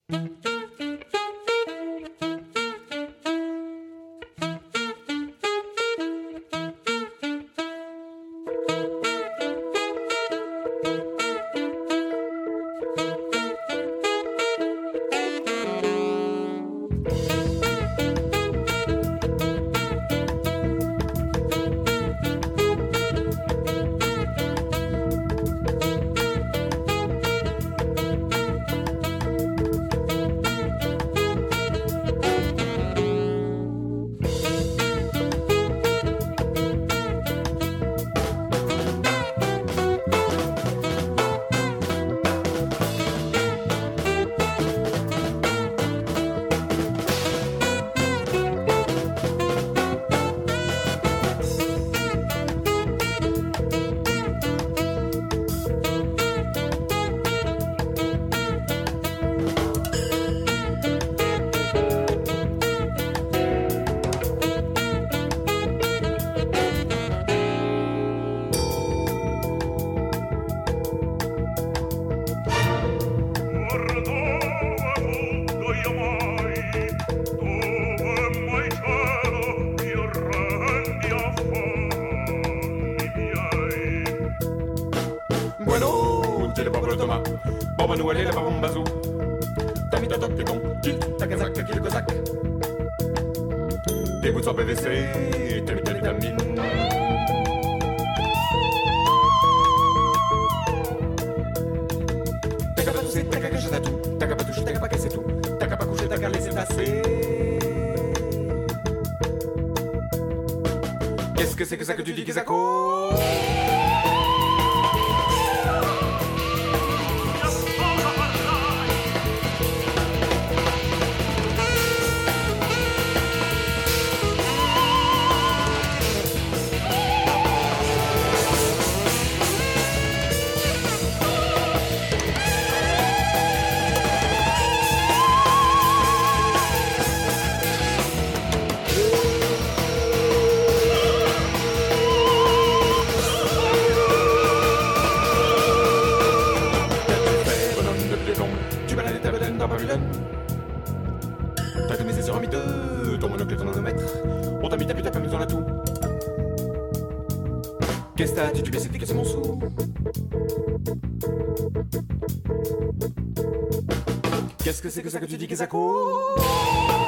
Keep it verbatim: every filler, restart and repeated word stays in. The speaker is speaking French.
P V C, t'as mis ta vitamine. T'as qu'à pas tousser, t'as qu'à cacher ta tout. T'as qu'à pas toucher, t'as qu'à pas casser tout. T'as qu'à pas coucher, t'as qu'à laisser passer. Qu'est-ce que c'est que ça que tu dis, Kizako? T'as tous mes essais en miteux, ton monocle et ton onomètre. On t'a mis ta pute, t'as pas mis dans la toux. Qu'est-ce que t'as dit, tu baisses, t'es cassé mon sou. Qu'est-ce que c'est que ça que tu dis, Kizako?